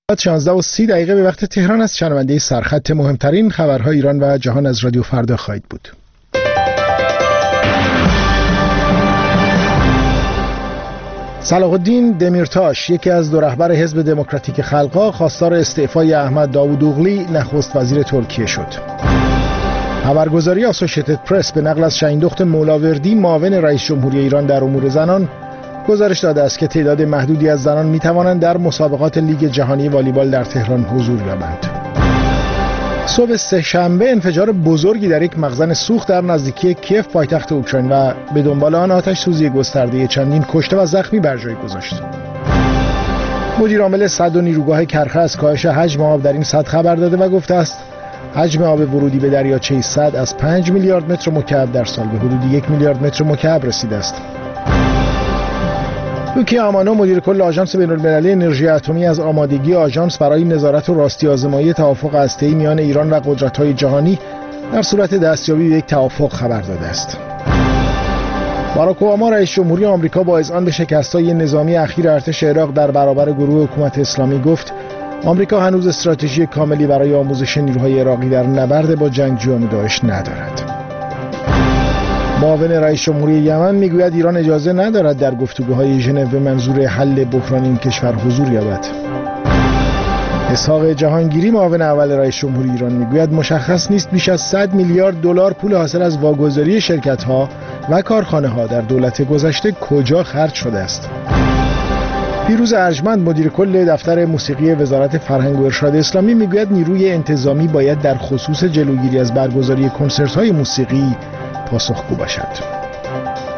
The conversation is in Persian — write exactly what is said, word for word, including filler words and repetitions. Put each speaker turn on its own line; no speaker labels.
شانزده و سی دقیقه به وقت تهران است. شنونده سرخط مهمترین خبرهای ایران و جهان از رادیو فردا خواهید بود. صلاح الدین دمیرتاش، یکی از دو رهبر حزب دموکراتیک خلق‌ها، خواستار استعفای احمد داوودوغلی نخست وزیر ترکیه شد. خبرگزاری آسوشیتد پرس به نقل از شهیندخت مولاوردی، معاون رئیس جمهوری ایران در امور زنان، گزارش داده است که تعداد محدودی از زنان می توانند در مسابقات لیگ جهانی والیبال در تهران حضور یابند. صبح سه‌شنبه انفجار بزرگی در یک مخزن سوخت در نزدیکی کیف پایتخت اوکراین و به دنبال آن آتش سوزی گسترده چندین کشته و زخمی بر جای گذاشت. مدیر عامل سد و نیروگاه کرخه از کاهش حجم آب در این سد خبر داده و گفته است حجم آب ورودی به دریاچه سد از پنج میلیارد متر مکعب در سال به حدود یک میلیارد متر مکعب رسیده است. یوکی آمانو، مدیر کل آژانس بین‌المللی انرژی اتمی، از آمادگی آژانس برای نظارت و راستی آزمایی توافق هسته‌ای میان ایران و قدرت‌های جهانی در صورت دستیابی به یک توافق خبر داده است. باراک اوباما رئیس جمهوری آمریکا با اذعان به شکست‌های نظامی اخیر ارتش عراق در برابر گروه حکومت اسلامی گفت آمریکا هنوز استراتژی کاملی برای آموزش نیروهای عراقی در نبرد با جنگجویان داعش ندارد. معاون رئیس جمهوری یمن میگوید ایران اجازه ندارد در گفتگوهای ژنو به منظور حل بحران این کشور حضور یابد. اسحاق جهانگیری، معاون اول رئیس جمهوری ایران، میگوید مشخص نیست بیش از صد میلیارد دلار پول حاصل از واگذاری شرکت‌ها و کارخانه‌ها در دولت گذشته کجا خرج شده است. پیروز ارجمند، مدیر کل دفتر موسیقی وزارت فرهنگ و ارشاد اسلامی، میگوید نیروی انتظامی باید در خصوص جلوگیری از برگزاری کنسرت‌های موسیقی پاسخگو باشد.